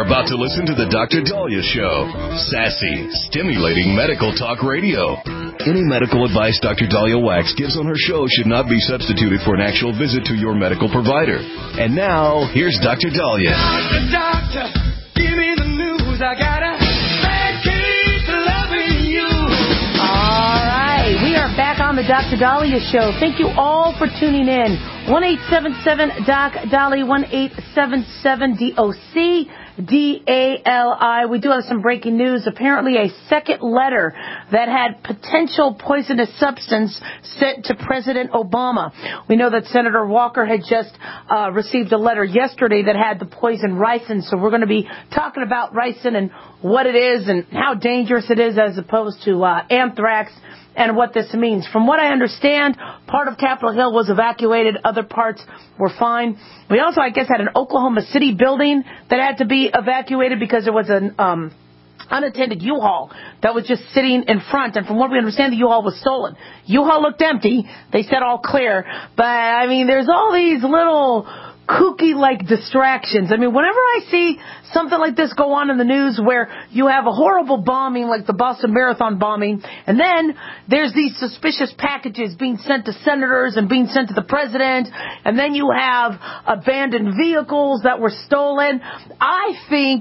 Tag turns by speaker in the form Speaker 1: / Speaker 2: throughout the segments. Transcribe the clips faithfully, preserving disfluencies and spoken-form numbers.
Speaker 1: You're about to listen to the Doctor Daliah Show. Sassy, stimulating medical talk radio. Any medical advice Doctor Daliah Wax gives on her show should not be substituted for an actual visit to your medical provider. And now, here's Doctor Daliah.
Speaker 2: Doctor, doctor, give me the news. I got a bad case of loving you.
Speaker 3: All right, we are back on the Doctor Daliah Show. Thank you all for tuning in. one eight seven seven D O C D A L I, one eight seven seven D O C D A L I. We do have some breaking news. Apparently a second letter that had potential poisonous substance sent to President Obama. We know that Senator Walker had just uh, received a letter yesterday that had the poison ricin. So we're going to be talking about ricin and what it is and how dangerous it is as opposed to uh, anthrax, and what this means. From what I understand, part of Capitol Hill was evacuated. Other parts were fine. We also, I guess, had an Oklahoma City building that had to be evacuated because there was an um, unattended U-Haul that was just sitting in front. And from what we understand, the U-Haul was stolen. U-Haul looked empty. They said all clear. But, I mean, there's all these little kooky-like distractions. I mean, whenever I see something like this go on in the news where you have a horrible bombing like the Boston Marathon bombing, and then there's these suspicious packages being sent to senators and being sent to the president, and then you have abandoned vehicles that were stolen, I think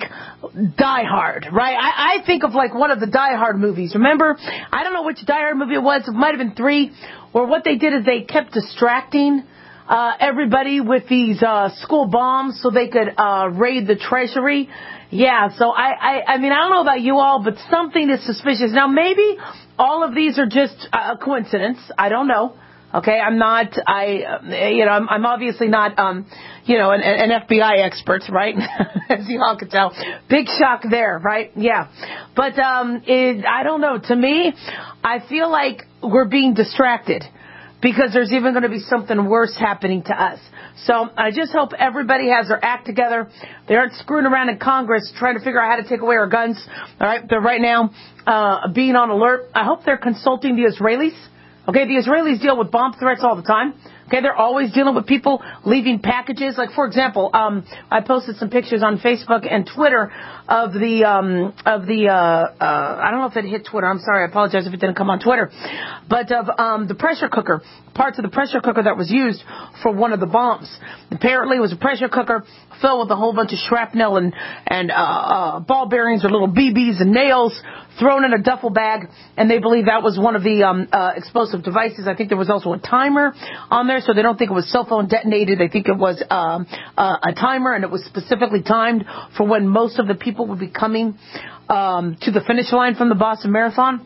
Speaker 3: Die Hard, right? I, I think of like one of the Die Hard movies. Remember? I don't know which Die Hard movie it was. It might have been three, where what they did is they kept distracting Uh, everybody with these uh, school bombs so they could uh, raid the treasury. Yeah, so I, I, I mean, I don't know about you all, but something is suspicious. Now, maybe all of these are just a coincidence. I don't know. Okay, I'm not, I, uh, you know, I'm, I'm obviously not, um, you know, an, an F B I expert, right? As you all can tell. Big shock there, right? Yeah. But um, it, I don't know. To me, I feel like we're being distracted, because there's even going to be something worse happening to us. So I just hope everybody has their act together. They aren't screwing around in Congress trying to figure out how to take away our guns. All right, they're right now uh, being on alert. I hope they're consulting the Israelis. Okay, the Israelis deal with bomb threats all the time. Okay, they're always dealing with people leaving packages. Like, for example, um, I posted some pictures on Facebook and Twitter of the, um, of the, uh, uh, I don't know if it hit Twitter. I'm sorry. I apologize if it didn't come on Twitter. But of, um, the pressure cooker, parts of the pressure cooker that was used for one of the bombs. Apparently it was a pressure cooker filled with a whole bunch of shrapnel and, and, uh, uh, ball bearings or little B Bs and nails thrown in a duffel bag. And they believe that was one of the, um, uh, explosive devices. I think there was also a timer on there. So they don't think it was cell phone detonated. They think it was um, uh, a timer, and it was specifically timed for when most of the people would be coming um, to the finish line from the Boston Marathon.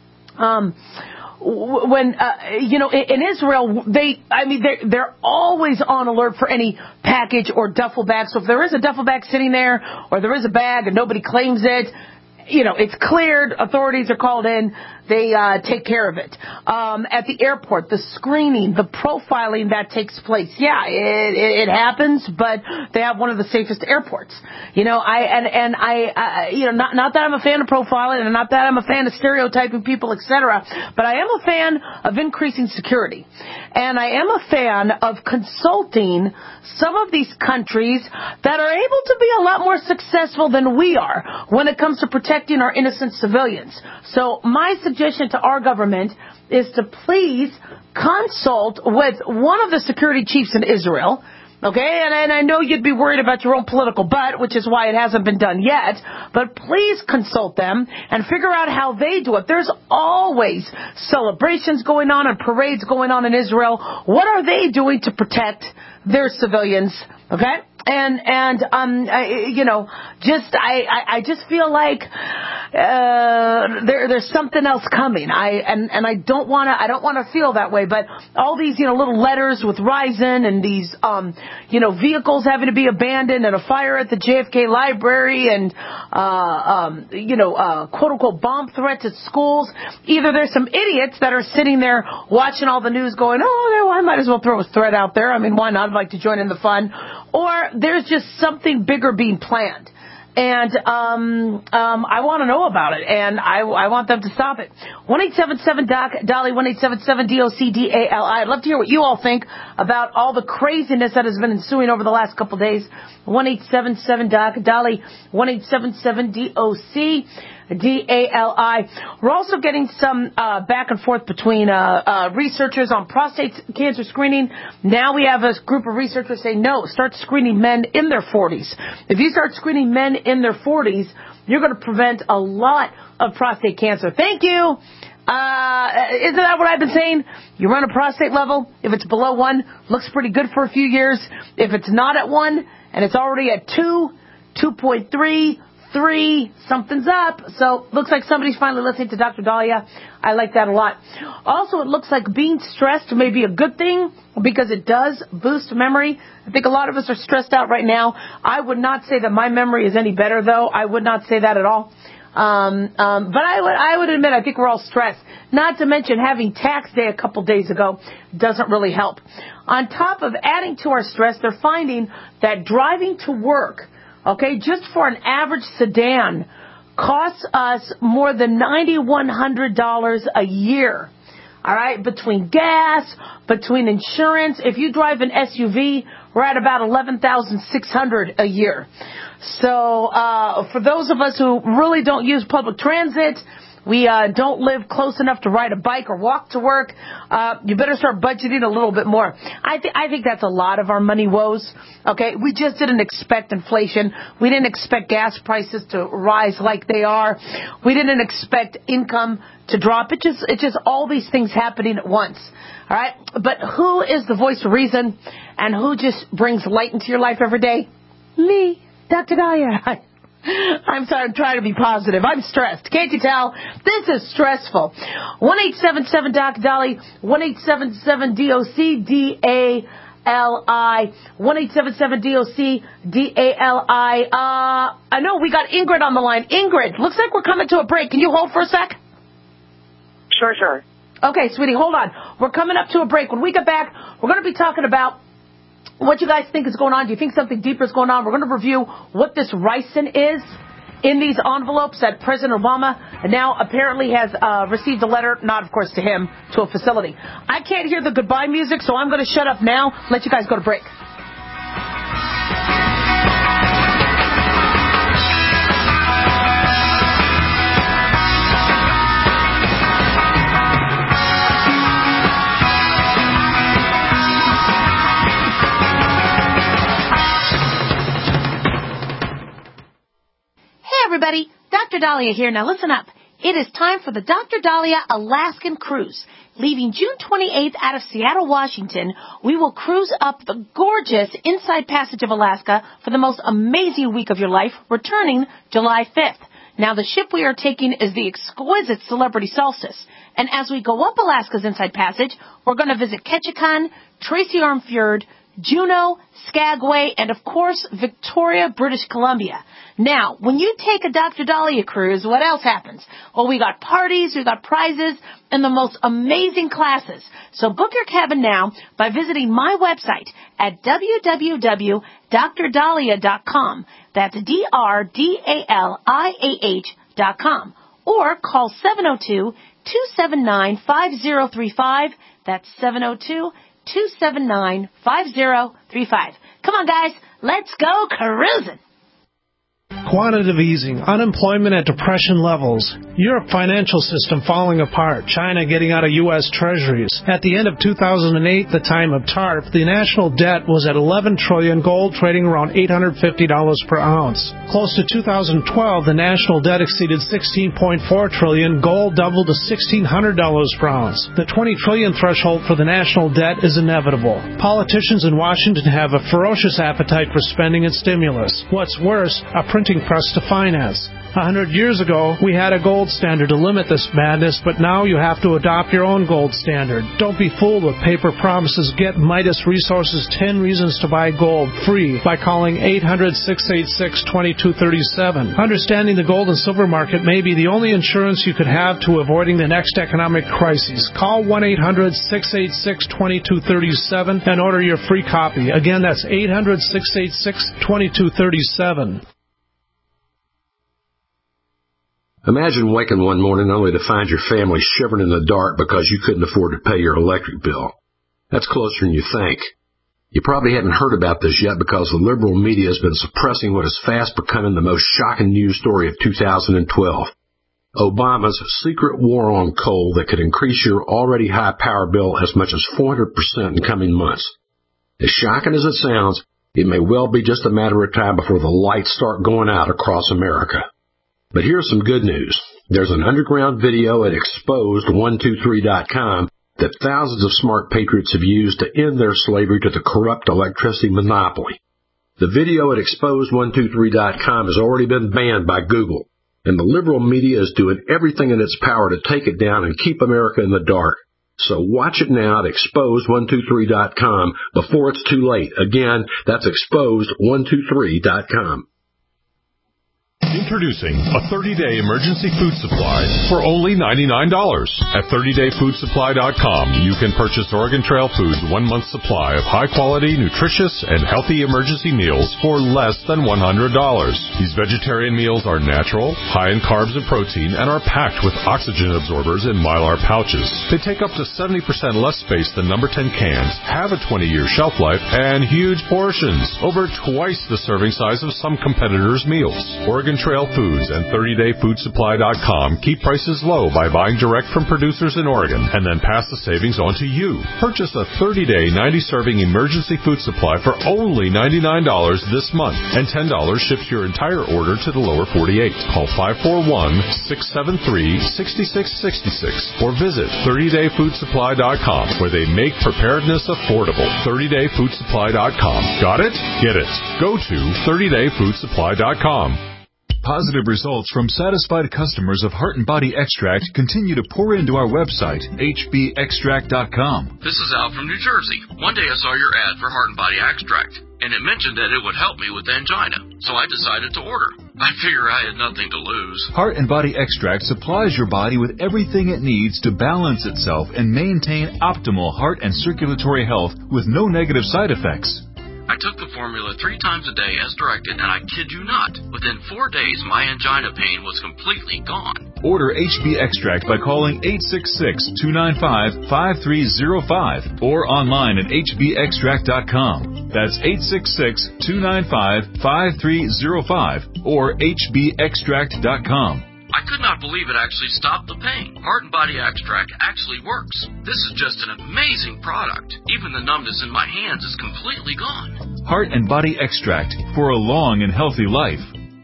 Speaker 3: Um, when, uh, you know, in, in Israel, they, I mean, they're, they're always on alert for any package or duffel bag. So if there is a duffel bag sitting there, or there is a bag and nobody claims it, you know, it's cleared, authorities are called in, they uh, take care of it. Um, at the airport, the screening, the profiling that takes place, yeah, it, it, it happens, but they have one of the safest airports. You know, I and and I, uh, you know, not not that I'm a fan of profiling, and not that I'm a fan of stereotyping people, et cetera, but I am a fan of increasing security, and I am a fan of consulting some of these countries that are able to be a lot more successful than we are when it comes to protecting our innocent civilians. So my suggestion to our government is to please consult with one of the security chiefs in Israel. Okay, and, and I know you'd be worried about your own political butt, which is why it hasn't been done yet, but please consult them and figure out how they do it. There's always celebrations going on and parades going on in Israel. What are they doing to protect their civilians? Okay? And, and, um, I, you know, just, I, I, I just feel like, uh, there, there's something else coming. I, and, and I don't want to, I don't want to feel that way, but all these, you know, little letters with Ricin and these, um, you know, vehicles having to be abandoned and a fire at the J F K library and, uh, um, you know, uh, quote unquote bomb threats at schools. Either there's some idiots that are sitting there watching all the news going, oh, no, I might as well throw a threat out there. I mean, why not? I'd like to join in the fun. Or there's just something bigger being planned. And um, um, I want to know about it, and I, I want them to stop it. one eight seven seven D O C, Dolly, one eight seven seven D O C D A L I. I'd love to hear what you all think about all the craziness that has been ensuing over the last couple of days. one eight seven seven D O C, Dolly, one eight seven seven D O C D A L I. We're also getting some uh, back and forth between uh, uh, researchers on prostate cancer screening. Now we have a group of researchers saying, no, start screening men in their forties. If you start screening men in their forties, you're going to prevent a lot of prostate cancer. Thank you. Uh, isn't that what I've been saying? You run a prostate level. If it's below one, looks pretty good for a few years. If it's not at one and it's already at two, two point three, three, something's up. So looks like somebody's finally listening to Doctor Daliah. I like that a lot. Also, it looks like being stressed may be a good thing because it does boost memory. I think a lot of us are stressed out right now. I would not say that my memory is any better, though. I would not say that at all. Um, um, but I would, I would admit I think we're all stressed. Not to mention having tax day a couple days ago doesn't really help. On top of adding to our stress, they're finding that driving to work, okay, just for an average sedan, costs us more than nine thousand one hundred dollars a year. All right, between gas, between insurance. If you drive an S U V, we're at about eleven thousand six hundred dollars a year. So uh, for those of us who really don't use public transit, we uh, don't live close enough to ride a bike or walk to work, uh, you better start budgeting a little bit more. I, th- I think that's a lot of our money woes. Okay, we just didn't expect inflation. We didn't expect gas prices to rise like they are. We didn't expect income to drop. It just, it's just all these things happening at once. All right, but who is the voice of reason and who just brings light into your life every day? Me, Doctor Daliah. I'm sorry, I'm trying to be positive. I'm stressed. Can't you tell? This is stressful. one eight seven seven D O C, Dolly, one eight seven seven D O C D A L I, one eight seven seven D O C D A L I. Uh, I know we got Ingrid on the line. Ingrid, looks like we're coming to a break. Can you hold for a sec?
Speaker 4: Sure, sure.
Speaker 3: Okay, sweetie, hold on. We're coming up to a break. When we get back, we're going to be talking about what you guys think is going on. Do you think something deeper is going on? We're going to review what this ricin is in these envelopes that President Obama now apparently has uh, received a letter, not, of course, to him, to a facility. I can't hear the goodbye music, so I'm going to shut up now, let you guys go to break. Everybody, Doctor Daliah here. Now listen up. It is time for the Doctor Daliah Alaskan Cruise. Leaving June twenty-eighth out of Seattle, Washington, we will cruise up the gorgeous Inside Passage of Alaska for the most amazing week of your life, returning July fifth. Now the ship we are taking is the exquisite Celebrity Solstice. And as we go up Alaska's Inside Passage, we're going to visit Ketchikan, Tracy Arm Fjord, Juneau, Skagway, and of course, Victoria, British Columbia. Now, when you take a Doctor Daliah cruise, what else happens? Well, we got parties, we got prizes, and the most amazing classes. So book your cabin now by visiting my website at w w w dot dr daliah dot com. That's D R D A L I A H dot com. Or call seven oh two, two seven nine, five oh three five. That's seven oh two, two seven nine, five oh three five. Come on, guys. Let's go cruising.
Speaker 5: Quantitative easing, unemployment at depression levels, Europe financial system falling apart, China getting out of U S treasuries. At the end of two thousand eight, the time of TARP, the national debt was at eleven trillion dollars, gold trading around eight hundred fifty dollars per ounce. Close to two thousand twelve, the national debt exceeded sixteen point four trillion dollars, gold doubled to sixteen hundred dollars per ounce. The twenty trillion dollars threshold for the national debt is inevitable. Politicians in Washington have a ferocious appetite for spending and stimulus. What's worse, a printing press to finance. A hundred years ago, we had a gold standard to limit this madness, but now you have to adopt your own gold standard. Don't be fooled with paper promises. Get Midas Resources ten Reasons to Buy Gold free by calling eight hundred, six eight six, two two three seven. Understanding the gold and silver market may be the only insurance you could have to avoiding the next economic crisis. Call one eight hundred, six eight six, two two three seven and order your free copy. Again, that's eight hundred, six eight six, two two three seven.
Speaker 6: Imagine waking one morning only to find your family shivering in the dark because you couldn't afford to pay your electric bill. That's closer than you think. You probably haven't heard about this yet because the liberal media has been suppressing what is fast becoming the most shocking news story of two thousand twelve. Obama's secret war on coal that could increase your already high power bill as much as four hundred percent in coming months. As shocking as it sounds, it may well be just a matter of time before the lights start going out across America. But here's some good news. There's an underground video at exposed one two three dot com that thousands of smart patriots have used to end their slavery to the corrupt electricity monopoly. The video at exposed one two three dot com has already been banned by Google, and the liberal media is doing everything in its power to take it down and keep America in the dark. So watch it now at exposed one two three dot com before it's too late. Again, that's exposed one two three dot com.
Speaker 7: Introducing a thirty-day emergency food supply for only ninety-nine dollars. At thirty day food supply dot com, you can purchase Oregon Trail Foods' one-month supply of high-quality, nutritious, and healthy emergency meals for less than one hundred dollars. These vegetarian meals are natural, high in carbs and protein, and are packed with oxygen absorbers in Mylar pouches. They take up to seventy percent less space than number ten cans, have a twenty year shelf life, and huge portions, over twice the serving size of some competitors' meals. Oregon Trail Foods and thirty day food supply dot com keep prices low by buying direct from producers in Oregon and then pass the savings on to you. Purchase a thirty day, ninety serving emergency food supply for only ninety-nine dollars this month, and ten dollars ships your entire order to the lower forty-eight. Call five four one, six seven three, six six six six or visit thirty day food supply dot com, where they make preparedness affordable. thirty day food supply dot com. Got it? Get it. Go to thirty day food supply dot com.
Speaker 8: Positive results from satisfied customers of Heart and Body Extract continue to pour into our website, H B extract dot com.
Speaker 9: This is Al from New Jersey. One day I saw your ad for Heart and Body Extract, and it mentioned that it would help me with angina, so I decided to order. I figure I had nothing to lose.
Speaker 8: Heart and Body Extract supplies your body with everything it needs to balance itself and maintain optimal heart and circulatory health with no negative side effects.
Speaker 9: I took the formula three times a day as directed, and I kid you not, within four days my angina pain was completely gone.
Speaker 8: Order H B Extract by calling eight six six, two nine five, five three zero five or online at H B extract dot com. That's eight six six, two nine five, five three zero five or H B extract dot com.
Speaker 9: I could not believe it actually stopped the pain. Heart and Body Extract actually works. This is just an amazing product. Even the numbness in my hands is completely gone.
Speaker 8: Heart and Body Extract for a long and healthy life.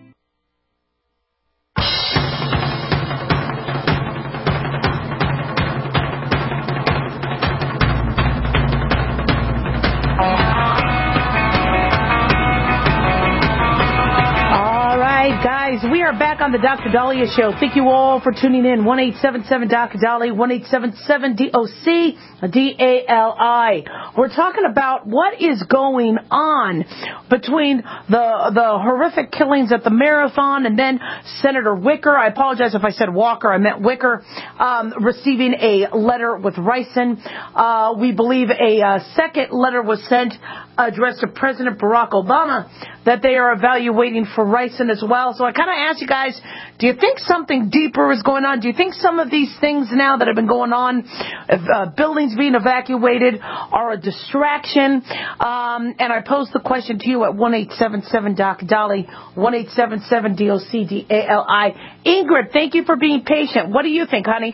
Speaker 3: Guys, we are back on the Doctor Dahlia Show. Thank you all for tuning in. one eight seven seven Doctor Dali, one eight seven seven D O C D A L I. We're talking about what is going on between the the horrific killings at the marathon and then Senator Wicker. I apologize if I said Walker. I meant Wicker. Um, receiving a letter with ricin. Uh, we believe a uh, second letter was sent addressed to President Barack Obama that they are evaluating for ricin as well. So I kind of asked you guys, do you think something deeper is going on? Do you think some of these things now that have been going on, uh, buildings being evacuated, are a distraction? Um, and I posed the question to you at one eight seven seven Doc Dolly, one eight seven seven D O C D A L I. Ingrid, thank you for being patient. What do you think, honey?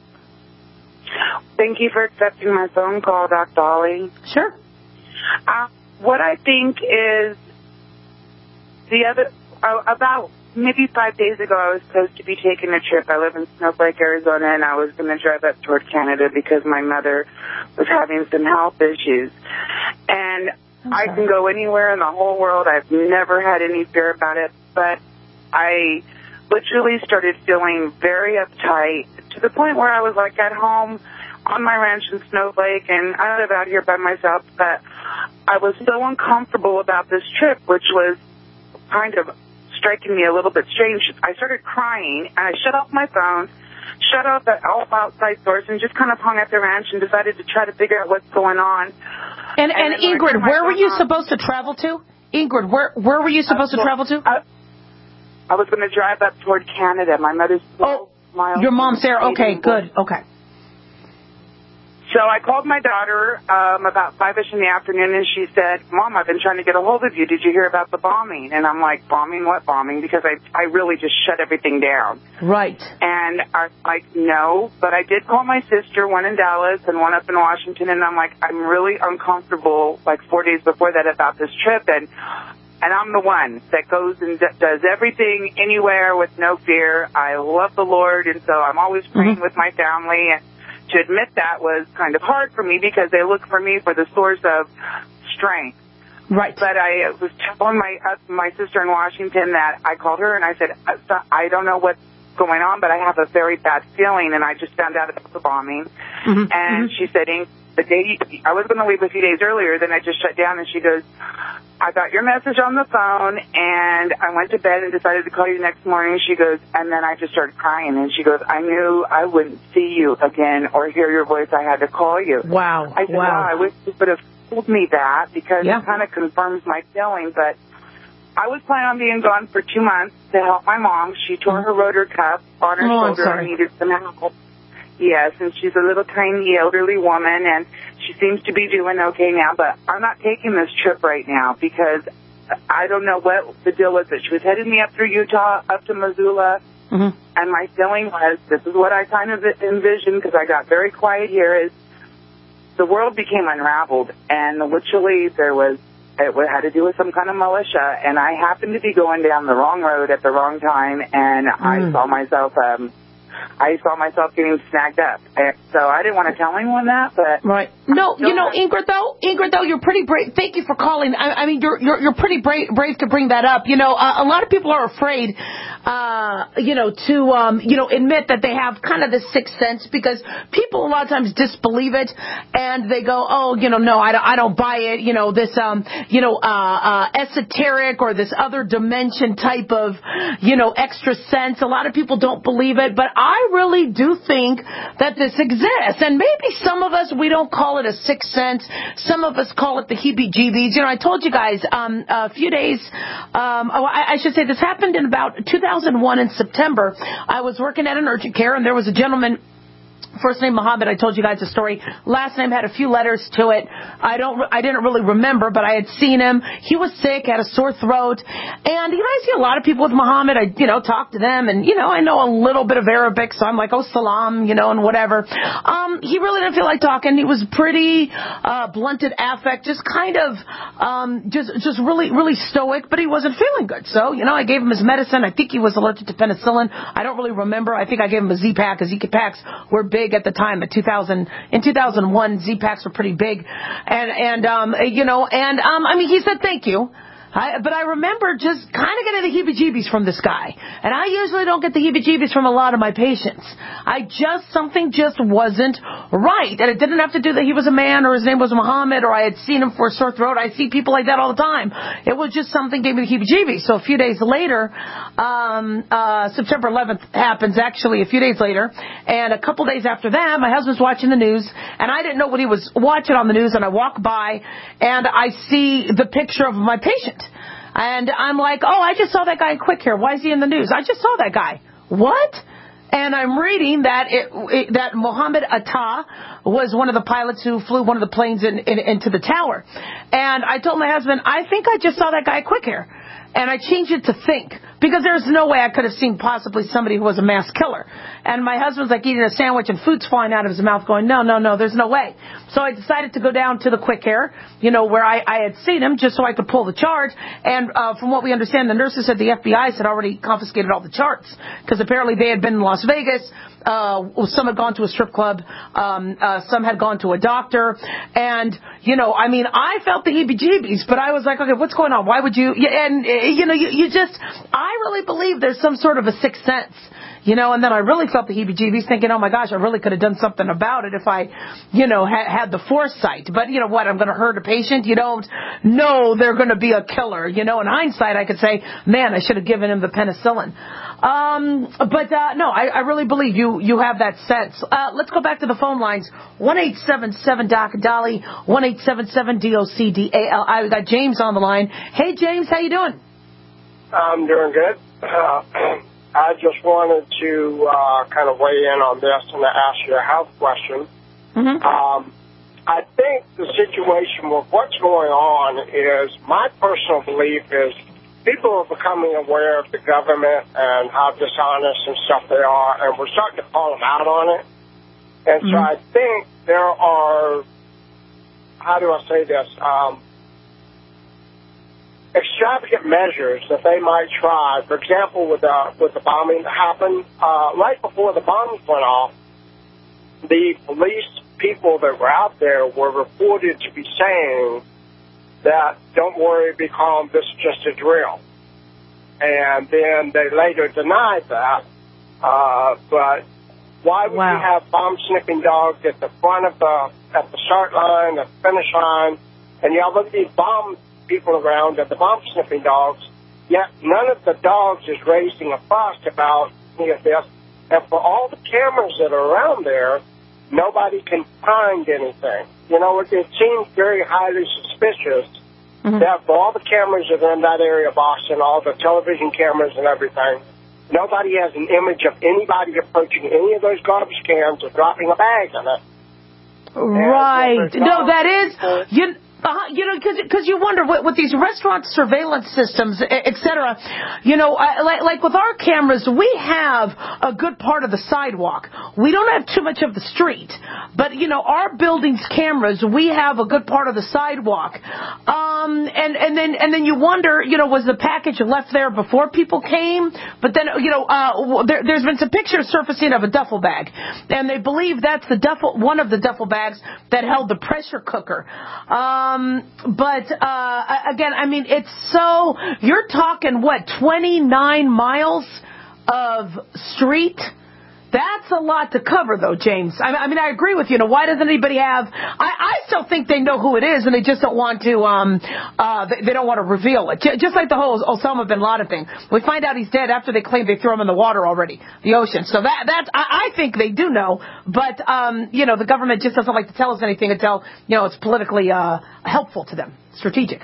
Speaker 4: Thank you for accepting my phone call, Doc Dolly.
Speaker 3: Sure.
Speaker 4: Uh, what I think is the other, uh, about maybe five days ago, I was supposed to be taking a trip. I live in Snowflake, Arizona, and I was going to drive up toward Canada because my mother was having some health issues. And I can go anywhere in the whole world. I've never had any fear about it, but I literally started feeling very uptight to the point where I was like at home on my ranch in Snowflake, and I live out here by myself, but I was so uncomfortable about this trip, which was kind of striking me a little bit strange. I started crying, and I shut off my phone, shut off the, all outside source, and just kind of hung at the ranch and decided to try to figure out what's going on.
Speaker 3: And, and, and Ingrid, where were you on, supposed to travel to? Ingrid, where where were you supposed uh, well, to travel to?
Speaker 4: Uh, I was going to drive up toward Canada. My mother's twelve
Speaker 3: oh,
Speaker 4: miles.
Speaker 3: Your mom's there. Okay, good. Okay.
Speaker 4: So I called my daughter um, about five-ish in the afternoon, and she said, Mom, I've been trying to get a hold of you. Did you hear about the bombing? And I'm like, bombing? What bombing? Because I, I really just shut everything down.
Speaker 3: Right.
Speaker 4: And I'm like, no, but I did call my sister, one in Dallas and one up in Washington, and I'm like, I'm really uncomfortable, like four days before that, about this trip. And And I'm the one that goes and d- does everything anywhere with no fear. I love the Lord, and so I'm always praying mm-hmm. with my family. And to admit that was kind of hard for me because they look for me for the source of strength.
Speaker 3: Right.
Speaker 4: But I was telling my uh, my sister in Washington that I called her and I said, I don't know what's going on, but I have a very bad feeling, and I just found out about the bombing. Mm-hmm. And mm-hmm. she said, the day I was going to leave a few days earlier, then I just shut down, and she goes, I got your message on the phone, and I went to bed and decided to call you the next morning. She goes, and then I just started crying, and she goes, I knew I wouldn't see you again or hear your voice. I had to call you.
Speaker 3: Wow.
Speaker 4: I said,
Speaker 3: wow.
Speaker 4: wow, I wish you would have told me that because
Speaker 3: yeah.
Speaker 4: it kind of confirms my feeling, but I was planning on being gone for two months to help my mom. She tore her rotor cuff on her
Speaker 3: oh,
Speaker 4: shoulder and needed some help. Yes, and she's a little tiny elderly woman, and she seems to be doing okay now, but I'm not taking this trip right now because I don't know what the deal was. That she was heading me up through Utah, up to Missoula, mm-hmm. and my feeling was, this is what I kind of envisioned because I got very quiet here, is the world became unraveled, and literally there was, it had to do with some kind of militia, and I happened to be going down the wrong road at the wrong time, and mm. I saw myself... um I saw myself getting snagged up. And so I didn't want to tell anyone that, but...
Speaker 3: Right. No, you know, Ingrid, though, Ingrid, though, you're pretty brave. Thank you for calling. I, I mean, you're, you're you're pretty brave, brave to bring that up. You know, uh, a lot of people are afraid, uh, you know, to, um, you know, admit that they have kind of this sixth sense because people a lot of times disbelieve it and they go, oh, you know, no, I don't, I don't buy it. You know, this, um, you know, uh, uh, esoteric or this other dimension type of, you know, extra sense. A lot of people don't believe it, but I really do think that this exists. And maybe some of us, we don't call it a sixth sense. Some of us call it the heebie-jeebies. You know, I told you guys um, a few days, um, oh, I, I should say this happened in about two thousand one in September. I was working at an urgent care, and there was a gentleman. First name Muhammad. I told you guys the story. Last name had a few letters to it. I don't. I didn't really remember, but I had seen him. He was sick, had a sore throat, and you know I see a lot of people with Muhammad. I you know talk to them, and you know I know a little bit of Arabic, so I'm like, oh salam, you know, and whatever. Um, he really didn't feel like talking. He was pretty uh, blunted affect, just kind of um, just just really really stoic, but he wasn't feeling good. So you know I gave him his medicine. I think he was allergic to penicillin. I don't really remember. I think I gave him a Z-Pak. A Z-Paks were big at the time. At two thousand, in two thousand one, Z-Paks were pretty big, and and um, you know, and um, I mean, he said thank you. I, but I remember just kind of getting the heebie-jeebies from this guy. And I usually don't get the heebie-jeebies from a lot of my patients. I just, something just wasn't right. And it didn't have to do that he was a man or his name was Muhammad or I had seen him for a sore throat. I see people like that all the time. It was just something gave me the heebie-jeebies. So a few days later, um, uh, September eleventh happens actually a few days later. And a couple days after that, my husband's watching the news and I didn't know what he was watching on the news. And I walk by and I see the picture of my patient. And I'm like, oh, I just saw that guy in Quick Care. Why is he in the news? I just saw that guy. What? And I'm reading that it, it, that Mohammed Atta was one of the pilots who flew one of the planes in, in, into the tower. And I told my husband, I think I just saw that guy at Quick Care. And I changed it to think, because there's no way I could have seen possibly somebody who was a mass killer. And my husband's like eating a sandwich and food's flying out of his mouth going, no, no, no, there's no way. So I decided to go down to the Quick Care, you know, where I, I had seen him just so I could pull the charge. And uh, from what we understand, the nurses said the F B I had already confiscated all the charts because apparently they had been in Las Vegas. Uh, some had gone to a strip club. Um, uh, some had gone to a doctor. And, you know, I mean, I felt the heebie-jeebies, but I was like, okay, what's going on? Why would you? And, you know, you, you just, I really believe there's some sort of a sixth sense. You know, and then I really felt the heebie-jeebies thinking, oh, my gosh, I really could have done something about it if I, you know, ha- had the foresight. But, you know what, I'm going to hurt a patient? You don't know they're going to be a killer. You know, in hindsight, I could say, man, I should have given him the penicillin. Um, but, uh, no, I, I really believe you, you have that sense. Uh, let's go back to the phone lines. one eight seven seven D O C Dolly, one eight seven seven D O C D A L I. We got James on the line. Hey, James, how you doing?
Speaker 10: I'm doing good. Uh, I just wanted to uh, kind of weigh in on this and ask you a health question.
Speaker 3: Mm-hmm.
Speaker 10: Um, I think the situation with what's going on is, my personal belief is people are becoming aware of the government and how dishonest and stuff they are, and we're starting to call them out on it. And mm-hmm. so I think there are, how do I say this, um, extravagant measures that they might try. For example, with the, with the bombing that happened, uh, right before the bombs went off, the police people that were out there were reported to be saying that, don't worry, be calm, this is just a drill. And then they later denied that. Uh, but why would wow. you have bomb-sniffing dogs at the front of the, at the start line, at the finish line, and you have look at these bomb people around at the bomb-sniffing dogs, yet none of the dogs is raising a fuss about any of this. And for all the cameras that are around there, nobody can find anything. You know, it, it seems very highly suspicious mm-hmm. that for all the cameras that are in that area of Boston, all the television cameras and everything, nobody has an image of anybody approaching any of those garbage cans or dropping a bag in it.
Speaker 3: Right. No, that is... You, Uh, you know, because you wonder, with, with these restaurant surveillance systems, et cetera, you know, uh, like, like with our cameras, we have a good part of the sidewalk. We don't have too much of the street. But, you know, our building's cameras, we have a good part of the sidewalk. Um, and, and then and then you wonder, you know, was the package left there before people came? But then, you know, uh, there, there's been some pictures surfacing of a duffel bag. And they believe that's the duffel, one of the duffel bags that held the pressure cooker. Um, Um, but, uh, again, I mean, it's so, you're talking, what, twenty-nine miles of street? That's a lot to cover, though, James. I, I mean, I agree with you. You know, why doesn't anybody have, I, I still think they know who it is, and they just don't want to, um, uh, they, they don't want to reveal it. Just like the whole Osama bin Laden thing. We find out he's dead after they claim they threw him in the water already, the ocean. So that, that's, I, I think they do know, but, um, you know, the government just doesn't like to tell us anything until, you know, it's politically, uh, helpful to them, strategic.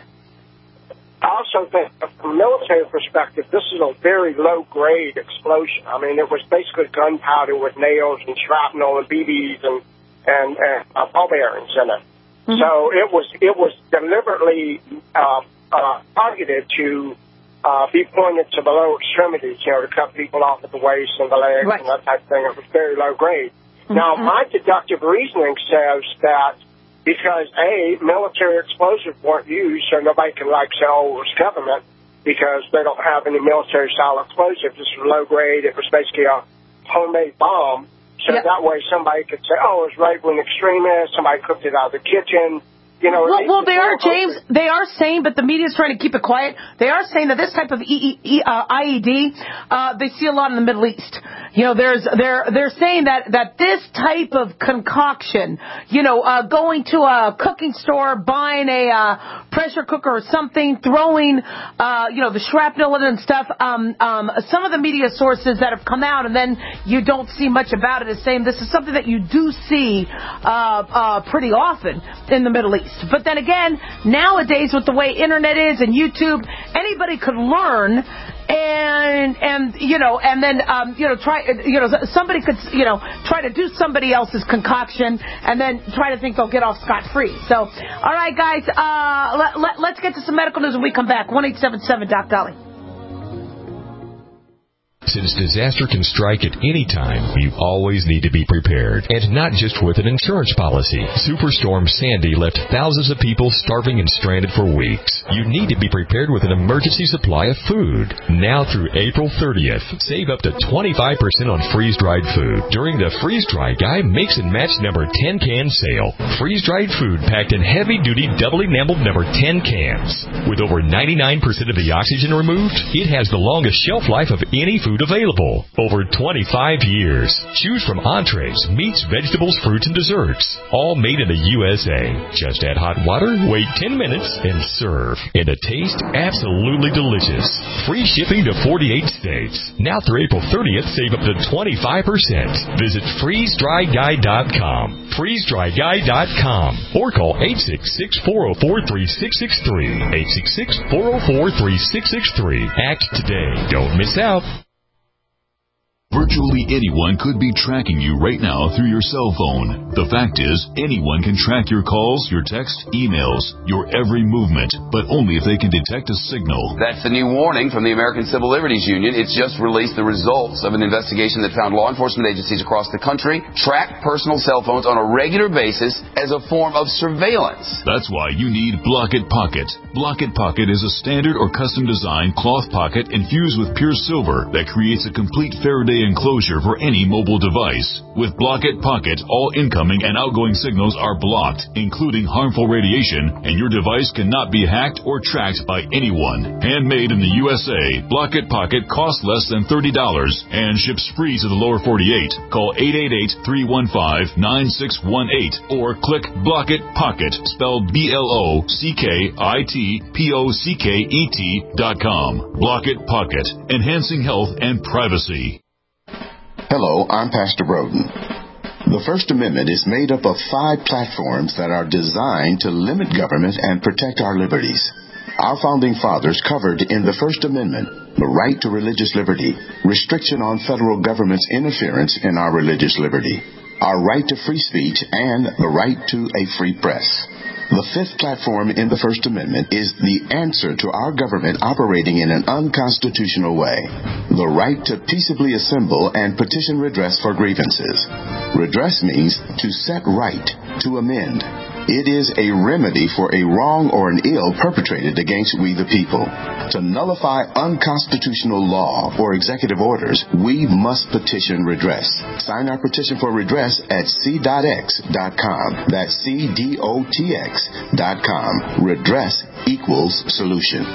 Speaker 10: I also think, from a military perspective, this is a very low-grade explosion. I mean, it was basically gunpowder with nails and shrapnel and B Bs and and, and uh, ball bearings in it. Mm-hmm. So it was it was deliberately uh, uh, targeted to uh, be pointed to the lower extremities, you know, to cut people off at the waist and the legs right. and that type of thing. It was very low-grade. Mm-hmm. Now, my deductive reasoning says that because, A, military explosives weren't used, so nobody can, like, say, oh, it was government, because they don't have any military-style explosives. This was low-grade. It was basically a homemade bomb. So yep. that way somebody could say, oh, it was right-wing extremists, somebody cooked it out of the kitchen. You know,
Speaker 3: well, well they are, James, they are saying, but the media's trying to keep it quiet, they are saying that this type of e- e- uh, I E D, uh, they see a lot in the Middle East. You know, there's, they're, they're saying that, that this type of concoction, you know, uh, going to a cooking store, buying a, uh, pressure cooker or something, throwing, uh, you know, the shrapnel in and stuff, um, um, some of the media sources that have come out and then you don't see much about it is saying this is something that you do see, uh, uh, pretty often in the Middle East. But then again, nowadays with the way internet is and YouTube, anybody could learn and, and, you know, and then, um, you know, try, you know, somebody could, you know, try to do somebody else's concoction and then try to think they'll get off scot-free. So, all right, guys, uh, let, let, let's get to some medical news when we come back. one eight seven seven Doc Dolly.
Speaker 11: Since disaster can strike at any time, you always need to be prepared. And not just with an insurance policy. Superstorm Sandy left thousands of people starving and stranded for weeks. You need to be prepared with an emergency supply of food. Now through April thirtieth, save up to twenty-five percent on freeze-dried food during the Freeze Dry Guy Mix and Match number ten can sale. Freeze-dried food packed in heavy-duty double-enameled number ten cans. With over ninety-nine percent of the oxygen removed, it has the longest shelf life of any food available. Over twenty-five years. Choose from entrees, meats, vegetables, fruits, and desserts. All made in the U S A. Just add hot water, wait ten minutes, and serve. And the taste, absolutely delicious. Free shipping to forty-eight states. Now through April thirtieth, save up to twenty-five percent. Visit freeze dry guy dot com. freeze dry guy dot com. Or call eight six six, four oh four, three six six three. eight six six, four oh four, three six six three. Act today. Don't miss out.
Speaker 8: Virtually anyone could be tracking you right now through your cell phone. The fact is, anyone can track your calls, your texts, emails, your every movement, but only if they can detect a signal.
Speaker 12: That's the new warning from the American Civil Liberties Union. It's just released the results of an investigation that found law enforcement agencies across the country track personal cell phones on a regular basis as a form of surveillance.
Speaker 8: That's why you need Block-It Pocket. Block-It Pocket is a standard or custom designed cloth pocket infused with pure silver that creates a complete Faraday enclosure for any mobile device. With Block-It Pocket, all incoming and outgoing signals are blocked, including harmful radiation, and your device cannot be hacked or tracked by anyone. Handmade in the U S A, Block-It Pocket costs less than thirty dollars and ships free to the lower forty-eight. Call eight eight eight, three one five, nine six one eight or click Block-It Pocket, spelled B L O C K I T P O C K E T dot com. Block-It Pocket, enhancing health and privacy.
Speaker 13: Hello, I'm Pastor Broden. The First Amendment is made up of five platforms that are designed to limit government and protect our liberties. Our founding fathers covered in the First Amendment the right to religious liberty, restriction on federal government's interference in our religious liberty, our right to free speech, and the right to a free press. The fifth platform in the First Amendment is the answer to our government operating in an unconstitutional way. The right to peaceably assemble and petition redress for grievances. Redress means to set right, to amend. It is a remedy for a wrong or an ill perpetrated against we the people. To nullify unconstitutional law or executive orders, we must petition redress. Sign our petition for redress at c dot x dot com. That's C D O T X dot com. Redress equals solution.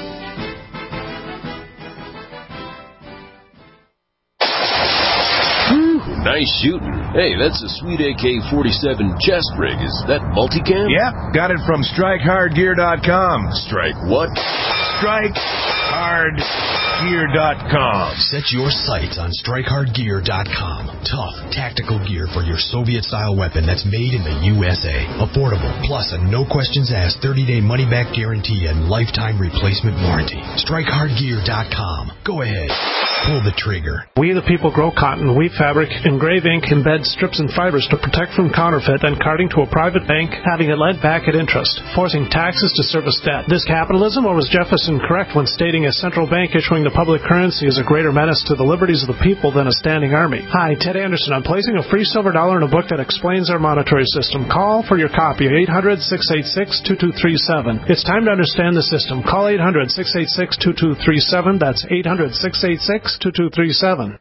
Speaker 14: Nice shooting. Hey, that's a sweet A K forty-seven chest rig. Is that multicam?
Speaker 15: Yep, got it from strike hard gear dot com.
Speaker 14: Strike what?
Speaker 15: strike hard gear dot com.
Speaker 16: Set your sights on strike hard gear dot com. Tough, tactical gear for your Soviet-style weapon that's made in the U S A. Affordable, plus a no-questions-asked thirty-day money-back guarantee and lifetime replacement warranty. strike hard gear dot com. Go ahead. Pull the trigger.
Speaker 5: We the people grow cotton, weave fabric, engrave ink, embed strips and fibers to protect from counterfeit and carting to a private bank, having it lent back at interest, forcing taxes to service debt. This capitalism, or was Jefferson correct when stating a central bank issuing the public currency is a greater menace to the liberties of the people than a standing army? Hi, Ted Anderson. I'm placing a free silver dollar in a book that explains our monetary system. Call for your copy, eight hundred, six eight six, two two three seven. It's time to understand the system. Call eight hundred, six eight six, two two three seven. That's eight hundred, six eight six, two two three seven.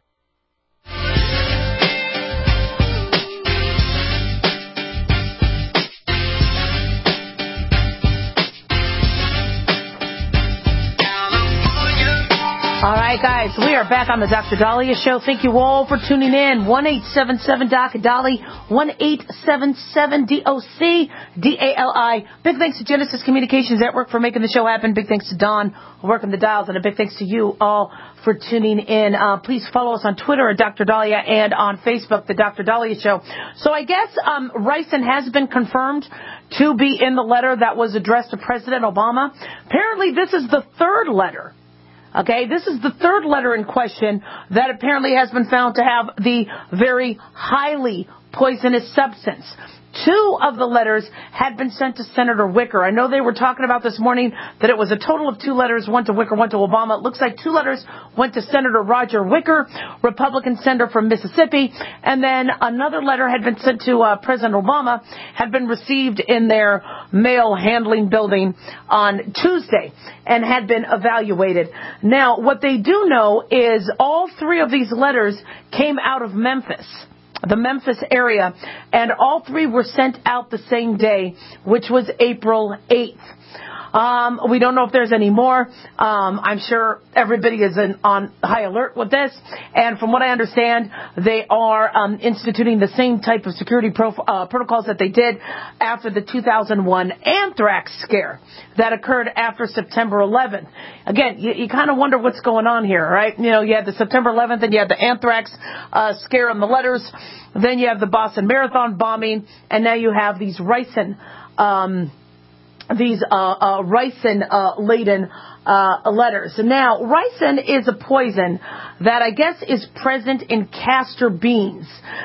Speaker 3: All right, guys, we are back on the Doctor Dahlia Show. Thank you all for tuning in. one eight seven seven D O C D A L I, one eight seven seven D O C D A L I. Big thanks to Genesis Communications Network for making the show happen. Big thanks to Don working the dials, and a big thanks to you all for tuning in. Uh, please follow us on Twitter at Doctor Dahlia and on Facebook, the Doctor Dahlia Show. So I guess um, Ricin has been confirmed to be in the letter that was addressed to President Obama. Apparently, this is the third letter. Okay, this is the third letter in question that apparently has been found to have the very highly poisonous substance. Two of the letters had been sent to Senator Wicker. I know they were talking about this morning that it was a total of two letters, one to Wicker, one to Obama. It looks like two letters went to Senator Roger Wicker, Republican senator from Mississippi, and then another letter had been sent to uh, President Obama, had been received in their mail handling building on Tuesday and had been evaluated. Now, what they do know is all three of these letters came out of Memphis, the Memphis area, and all three were sent out the same day, which was April eighth. Um, we don't know if there's any more. Um, I'm sure everybody is in, on high alert with this. And from what I understand, they are um, instituting the same type of security prof- uh, protocols that they did after the two thousand one anthrax scare that occurred after September eleventh. Again, you, you kind of wonder what's going on here, right? You know, you had the September eleventh and you had the anthrax uh, scare in the letters. Then you have the Boston Marathon bombing, and now you have these ricin, um, these uh, uh, ricin-laden uh, uh, letters. Now, ricin is a poison that I guess is present in castor beans,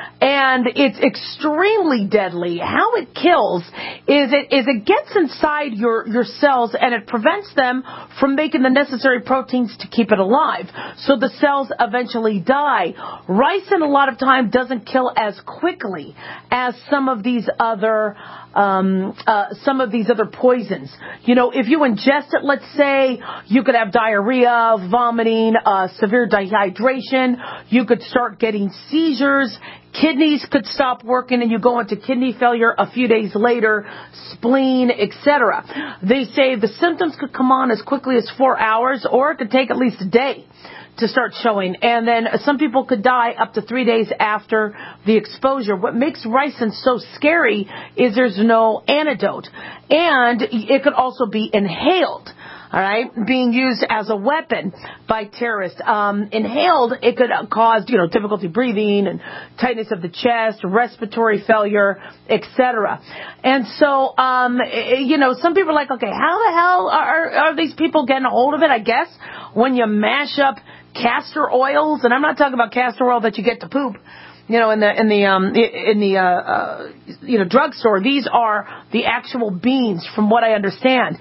Speaker 3: and it's extremely deadly. How it kills is it is it gets inside your your cells and it prevents them from making the necessary proteins to keep it alive. So the cells eventually die. Ricin a lot of time doesn't kill as quickly as some of these other um, uh, some of these other poisons. You know, if you ingest it, let's say, you could have diarrhea, vomiting, uh, severe dehydration. You could start getting seizures. Kidneys could stop working and you go into kidney failure a few days later, spleen, et cetera. They say the symptoms could come on as quickly as four hours or it could take at least a day to start showing. And then some people could die up to three days after the exposure. What makes ricin so scary is there's no antidote. And it could also be inhaled. All right, being used as a weapon by terrorists. Um, inhaled, it could cause, you know, difficulty breathing and tightness of the chest, respiratory failure, et cetera. And so, um, you know, some people are like, okay, how the hell are, are these people getting a hold of it? I guess when you mash up castor oils, and I'm not talking about castor oil that you get to poop, you know, in the in the um in the uh, uh you know drugstore. These are the actual beans, from what I understand.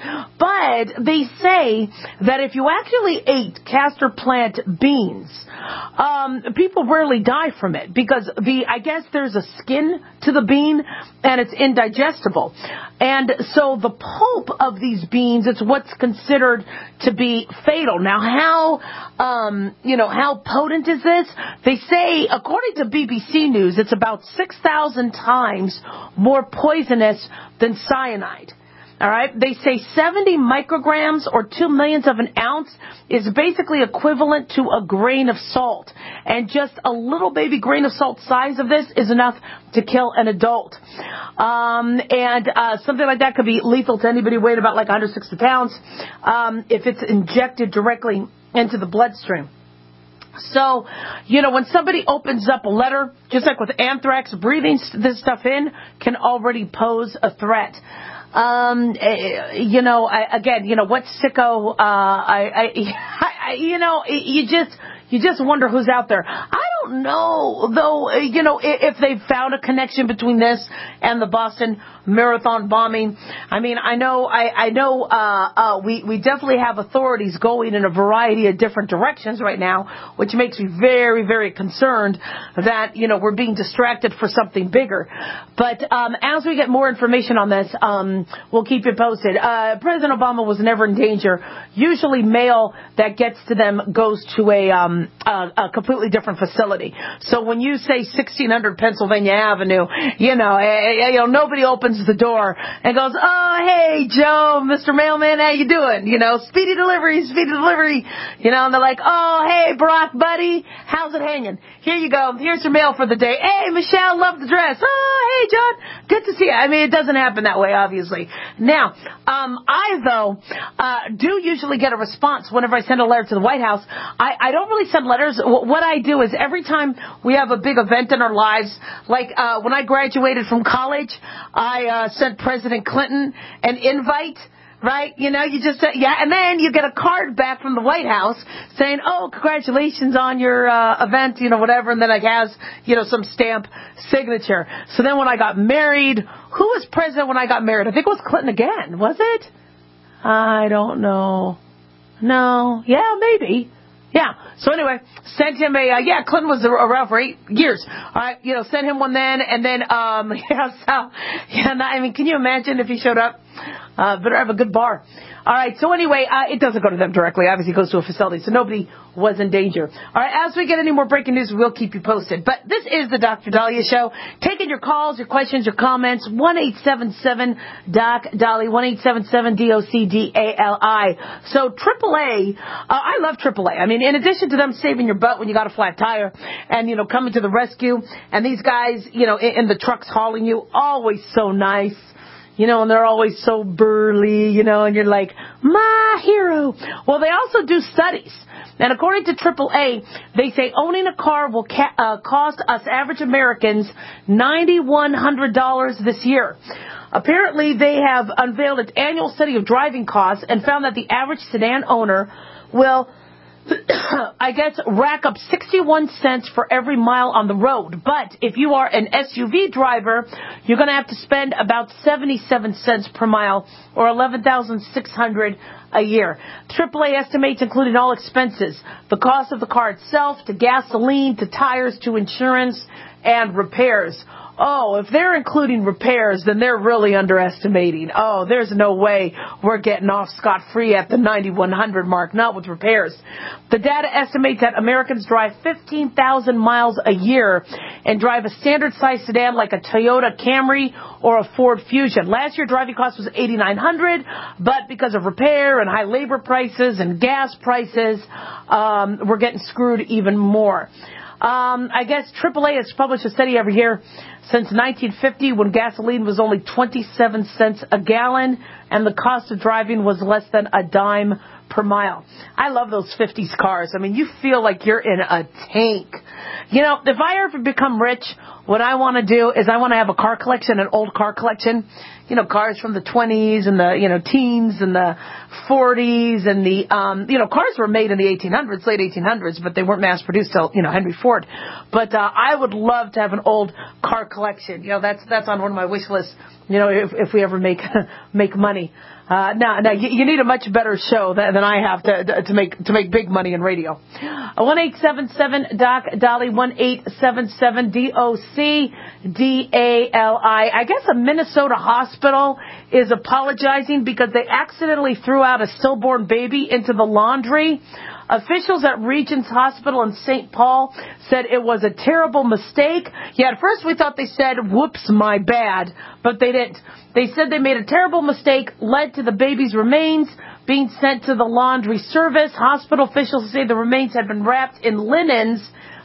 Speaker 3: But they say that if you actually ate castor plant beans, um, people rarely die from it because the I guess there's a skin to the bean and it's indigestible. And so the pulp of these beans, it's what's considered to be fatal. Now, how um, you know how potent is this? They say, according to B B C News, it's about six thousand times more poisonous than cyanide. All right. They say seventy micrograms or two millionths of an ounce is basically equivalent to a grain of salt. And just a little baby grain of salt size of this is enough to kill an adult. Um, and uh, something like that could be lethal to anybody weighing about like one hundred sixty pounds um, if it's injected directly into the bloodstream. So, you know, when somebody opens up a letter, just like with anthrax, breathing this stuff in can already pose a threat. Um, you know, I, again, you know, what sicko, uh, I, I, I, you know, you just, you just wonder who's out there. I don't know, though, you know, if they've found a connection between this and the Boston Marathon bombing. I mean, I know, I, I know, uh, uh, we, we definitely have authorities going in a variety of different directions right now, which makes me very, very concerned that, you know, we're being distracted for something bigger. But, um, as we get more information on this, um, we'll keep you posted. Uh, President Obama was never in danger. Usually mail that gets to them goes to a, um, a, a completely different facility. So when you say sixteen hundred Pennsylvania Avenue, you know, you know, nobody opens the door and goes, oh, hey, Joe, Mister Mailman, how you doing? You know, speedy delivery, speedy delivery. You know, and they're like, oh, hey, Barack, buddy, how's it hanging? Here you go. Here's your mail for the day. Hey, Michelle, love the dress. Oh, hey, John, good to see you. I mean, it doesn't happen that way, obviously. Now, um, I, though, uh, do usually get a response whenever I send a letter to the White House. I, I don't really send letters. What I do is every time we have a big event in our lives, like uh, when I graduated from college, I uh, sent President Clinton an invite. Right? You know, you just, uh, yeah, and then you get a card back from the White House saying, oh, congratulations on your uh, event, you know, whatever, and then it has, you know, some stamp signature. So then when I got married, who was president when I got married? I think it was Clinton again, was it? I don't know. No. Yeah, maybe. Yeah. So anyway, sent him a, uh, yeah, Clinton was around for eight years. All right. You know, sent him one then, and then, um, yeah, so, yeah, not, I mean, can you imagine if he showed up? Uh, better have a good bar. All right, so anyway, uh, it doesn't go to them directly. Obviously, it goes to a facility, so nobody was in danger. All right, as we get any more breaking news, we'll keep you posted. But this is the Doctor Dahlia Show. Taking your calls, your questions, your comments, one eight seven seven D O C D A L I, one eight seven seven D O C D A L I. So triple A, uh, I love triple A. I mean, in addition to them saving your butt when you got a flat tire and, you know, coming to the rescue, and these guys, you know, in, in the trucks hauling you, always so nice. You know, and they're always so burly, you know, and you're like, my hero. Well, they also do studies. And according to triple A, they say owning a car will ca- uh, cost us average Americans nine thousand one hundred dollars this year. Apparently, they have unveiled an annual study of driving costs and found that the average sedan owner will, I guess, rack up sixty-one cents for every mile on the road. But if you are an S U V driver, you're going to have to spend about seventy-seven cents per mile, or eleven thousand six hundred dollars a year. triple A estimates, including all expenses, the cost of the car itself, to gasoline, to tires, to insurance, and repairs. Oh, if they're including repairs, then they're really underestimating. Oh, there's no way we're getting off scot-free at the nine thousand one hundred mark, not with repairs. The data estimates that Americans drive fifteen thousand miles a year and drive a standard-sized sedan like a Toyota Camry or a Ford Fusion. Last year, driving cost was eight thousand nine hundred dollars, but because of repair and high labor prices and gas prices, um, we're getting screwed even more. Um, I guess triple A has published a study every year since nineteen fifty, when gasoline was only twenty-seven cents a gallon and the cost of driving was less than a dime per mile. I love those fifties cars. I mean, you feel like you're in a tank. You know, if I ever become rich, what I want to do is I want to have a car collection, an old car collection. You know, cars from the twenties and the, you know, teens and the forties and the, um, you know, cars were made in the eighteen hundreds, late eighteen hundreds, but they weren't mass produced till, you know, Henry Ford. But, uh, I would love to have an old car collection. You know, that's, that's on one of my wish lists, you know, if, if we ever make, make money. Uh, now, now you, you need a much better show than, than I have to, to make, to make big money in radio. one eight seven seven D O C D A L I, one eight seven seven D O C D A L I. I guess a Minnesota hospital is apologizing because they accidentally threw out a stillborn baby into the laundry. Officials at Regents Hospital in Saint Paul said it was a terrible mistake. Yeah, at first we thought they said, whoops, my bad, but they didn't. They said they made a terrible mistake, led to the baby's remains being sent to the laundry service. Hospital officials say the remains had been wrapped in linens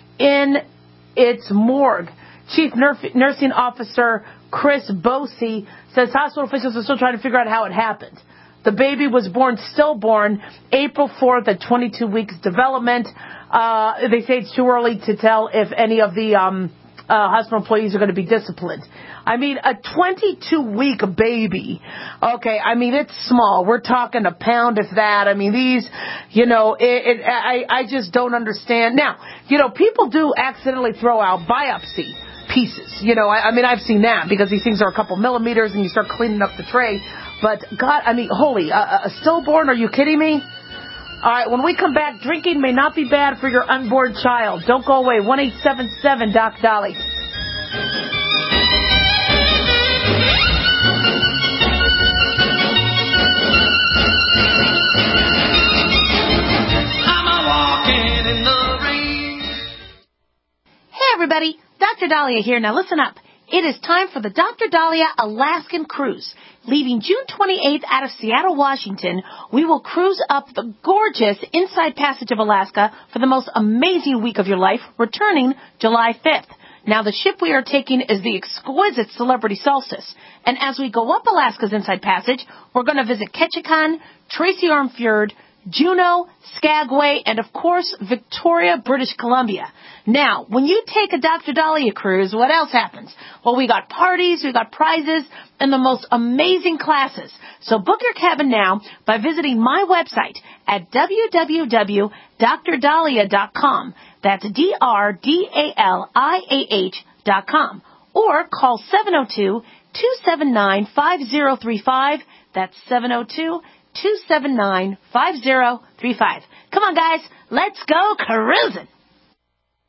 Speaker 3: in its morgue. Chief Nursing Officer Chris Bosey says hospital officials are still trying to figure out how it happened. The baby was born stillborn April fourth at twenty-two weeks development. Uh, they say it's too early to tell if any of the um, uh, hospital employees are going to be disciplined. I mean, a twenty-two week baby. Okay, I mean, it's small. We're talking a pound, if that. I mean, these, you know, it, it, I, I just don't understand. Now, you know, people do accidentally throw out biopsy pieces. You know, I, I mean, I've seen that because these things are a couple millimeters and you start cleaning up the tray. But, God, I mean, holy, a, a stillborn, are you kidding me? All right, when we come back, drinking may not be bad for your unborn child. Don't go away. one eight seven seven D O C D A L I.
Speaker 17: Hey, everybody. Doctor Dahlia here. Now, listen up. It is time for the Doctor Dahlia Alaskan Cruise. Leaving June twenty-eighth out of Seattle, Washington, we will cruise up the gorgeous Inside Passage of Alaska for the most amazing week of your life, returning July fifth. Now, the ship we are taking is the exquisite Celebrity Solstice. And as we go up Alaska's Inside Passage, we're going to visit Ketchikan, Tracy Arm Fjord, Juneau, Skagway, and of course, Victoria, British Columbia. Now, when you take a Doctor Dahlia cruise, what else happens? Well, we got parties, we got prizes, and the most amazing classes. So book your cabin now by visiting my website at w w w dot dr dahlia dot com. That's D R D A L I A H dot com. Or call seven oh two, two seven nine, five oh three five. That's seven oh two, two seven nine, five oh three five. Come on, guys. Let's go cruising.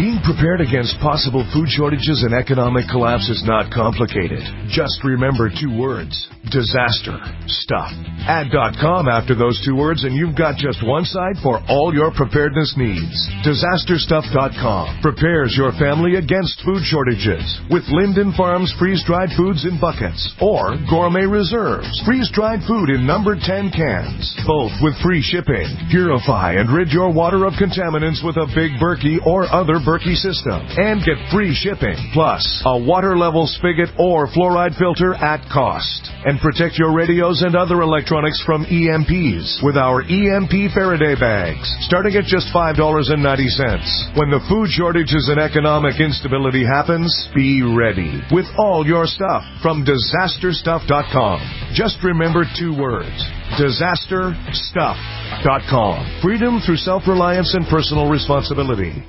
Speaker 15: Being prepared against possible food shortages and economic collapse is not complicated. Just remember two words: disaster stuff. Add .com after those two words and you've got just one site for all your preparedness needs. disaster stuff dot com prepares your family against food shortages with Linden Farms freeze-dried foods in buckets or Gourmet Reserves freeze-dried food in number ten cans, both with free shipping. Purify and rid your water of contaminants with a Big Berkey or other Berkey system and get free shipping, plus a water level spigot or fluoride filter at cost. And protect your radios and other electronics from E M Ps with our E M P Faraday bags, starting at just five dollars and ninety cents. When the food shortages and economic instability happens, be ready with all your stuff from disaster stuff dot com. Just remember two words: disaster stuff dot com. Freedom through self-reliance and personal responsibility.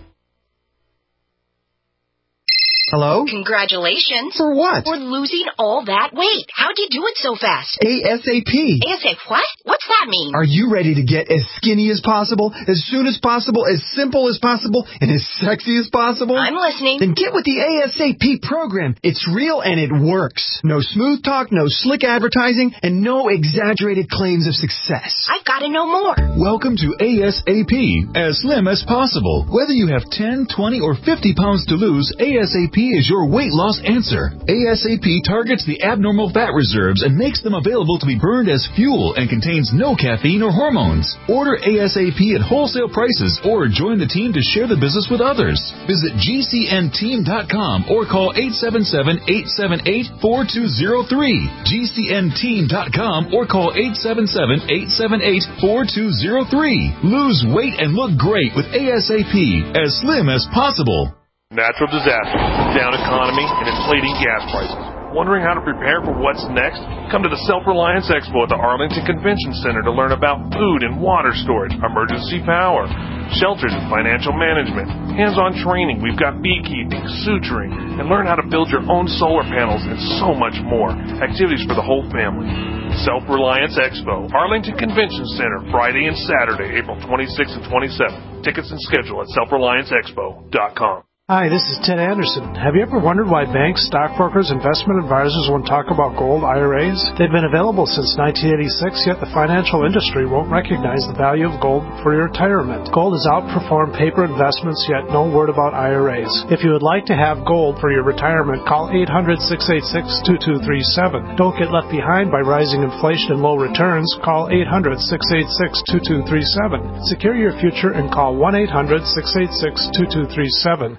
Speaker 18: Hello?
Speaker 19: Congratulations.
Speaker 18: For what?
Speaker 19: For losing all that weight. How'd you do it so fast?
Speaker 18: ASAP.
Speaker 19: ASAP what? What's that mean?
Speaker 18: Are you ready to get as skinny as possible, as soon as possible, as simple as possible, and as sexy as possible?
Speaker 19: I'm listening.
Speaker 18: Then get with the ASAP program. It's real and it works. No smooth talk, no slick advertising, and no exaggerated claims of success.
Speaker 19: I've got to know more.
Speaker 8: Welcome to ASAP, as slim as possible. Whether you have ten, twenty, or fifty pounds to lose, ASAP is your weight loss answer. ASAP targets the abnormal fat reserves and makes them available to be burned as fuel and contains no caffeine or hormones. Order ASAP at wholesale prices or join the team to share the business with others. Visit G C N team dot com or call eight seven seven, eight seven eight, four two zero three. G C N team dot com or call eight seven seven, eight seven eight, four two zero three. Lose weight and look great with ASAP, as slim as possible.
Speaker 20: Natural disasters, down economy, and inflating gas prices. Wondering how to prepare for what's next? Come to the Self-Reliance Expo at the Arlington Convention Center to learn about food and water storage, emergency power, shelters and financial management, hands-on training. We've got beekeeping, suturing, and learn how to build your own solar panels and so much more. Activities for the whole family. Self-Reliance Expo, Arlington Convention Center, Friday and Saturday, April twenty-sixth and twenty-seventh. Tickets and schedule at self reliance expo dot com.
Speaker 5: Hi, this is Ted Anderson. Have you ever wondered why banks, stockbrokers, investment advisors won't talk about gold I R As? They've been available since nineteen eighty-six, yet the financial industry won't recognize the value of gold for your retirement. Gold has outperformed paper investments, yet no word about I R As. If you would like to have gold for your retirement, call eight hundred, six eight six, two two three seven. Don't get left behind by rising inflation and low returns. Call eight hundred, six eight six, two two three seven. Secure your future and call one eight hundred, six eight six, two two three seven.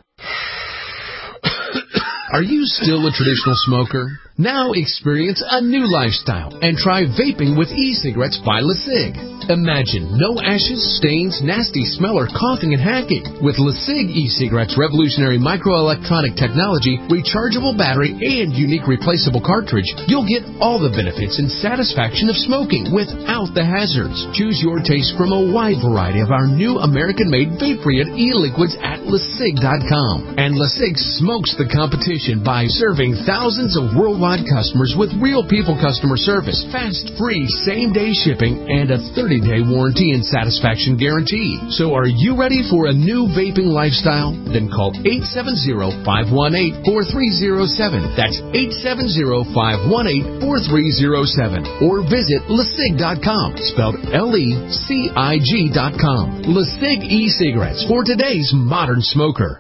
Speaker 21: Are you still a traditional smoker? Now experience a new lifestyle and try vaping with e-cigarettes by LeSig. Imagine no ashes, stains, nasty smell, or coughing and hacking. With LeSig e-cigarettes' revolutionary microelectronic technology, rechargeable battery, and unique replaceable cartridge, you'll get all the benefits and satisfaction of smoking without the hazards. Choose your taste from a wide variety of our new American-made vape-free e-liquids at LeSig dot com. And LeSig smokes the competition by serving thousands of worldwide customers with real people customer service, fast, free, same-day shipping, and a thirty-day warranty and satisfaction guarantee. So are you ready for a new vaping lifestyle? Then call eight seven zero, five one eight, four three zero seven. That's eight seven zero, five one eight, four three zero seven. Or visit LeSig dot com, spelled L E C I G dot com. LeSig e-cigarettes for today's modern smoker.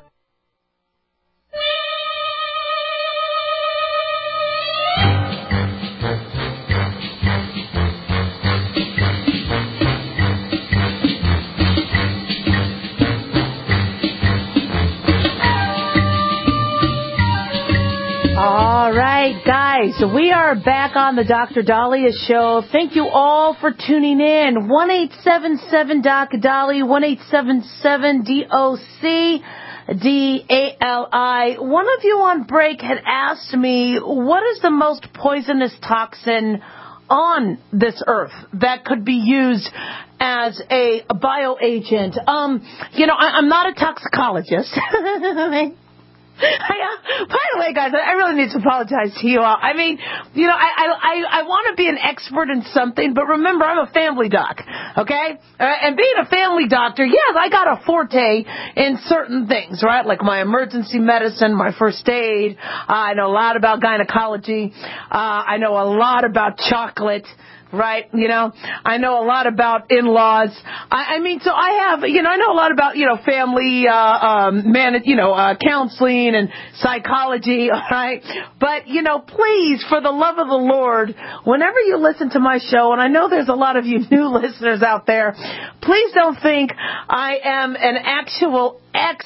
Speaker 3: All right, guys, we are back on the Doctor Dahlia Show. Thank you all for tuning in. one eight seven seven D O C Dolly, one eight seven seven D O C D A L I. One of you on break had asked me, what is the most poisonous toxin on this earth that could be used as a, a bioagent? Um, you know, I, I'm not a toxicologist. I, uh, by the way, guys, I really need to apologize to you all. I mean, you know, I I, I want to be an expert in something, but remember, I'm a family doc, okay? Uh, and being a family doctor, yes, I got a forte in certain things, right? Like my emergency medicine, my first aid. Uh, I know a lot about gynecology. Uh, I know a lot about chocolate. Right, you know, I know a lot about in-laws. I, I mean, so I have, you know, I know a lot about, you know, family, uh, um, man, you know, uh, counseling and psychology, all right? But, you know, please, for the love of the Lord, whenever you listen to my show, and I know there's a lot of you new listeners out there, please don't think I am an actual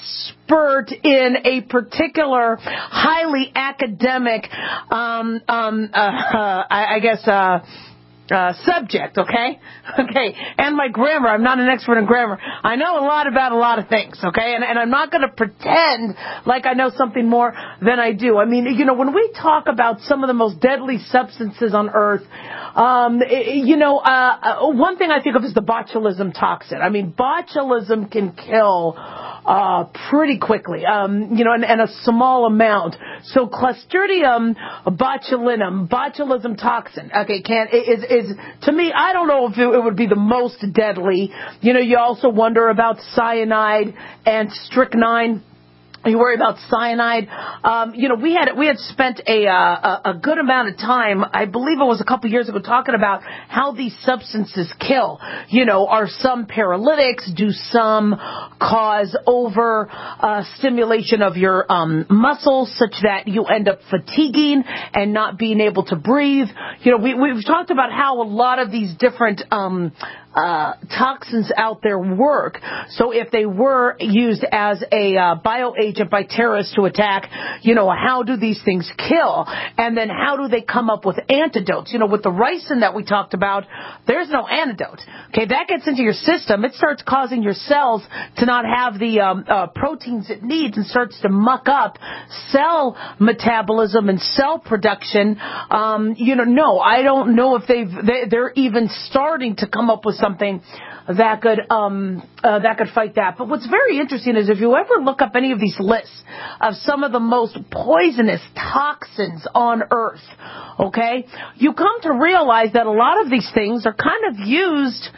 Speaker 3: expert in a particular highly academic, um, um, uh, uh I, I guess, uh, Uh, subject, okay? Okay. And my grammar. I'm not an expert in grammar. I know a lot about a lot of things, okay? And, and I'm not going to pretend like I know something more than I do. I mean, you know, when we talk about some of the most deadly substances on earth, um, you know, uh, one thing I think of is the botulism toxin. I mean, botulism can kill Uh, pretty quickly, um, you know, and, and a small amount. So Clostridium botulinum, botulism toxin, okay, can is is to me, I don't know if it, it would be the most deadly. You know, you also wonder about cyanide and strychnine. You worry about cyanide. Um, you know, we had we had spent a, uh, a good amount of time, I believe it was a couple years ago, talking about how these substances kill. You know, are some paralytics? Do some cause over uh, stimulation of your um, muscles such that you end up fatiguing and not being able to breathe? You know, we, we've talked about how a lot of these different um, uh, toxins out there work. So if they were used as a uh, bioagent by terrorists to attack, you know, how do these things kill? And then how do they come up with antidotes? You know, with the ricin that we talked about, there's no antidote. Okay, that gets into your system. It starts causing your cells to not have the um, uh, proteins it needs and starts to muck up cell metabolism and cell production. Um, you know, no, I don't know if they've, they, they're even starting to come up with something that could um, uh, that could fight that. But what's very interesting is if you ever look up any of these lists of some of the most poisonous toxins on Earth, okay, you come to realize that a lot of these things are kind of used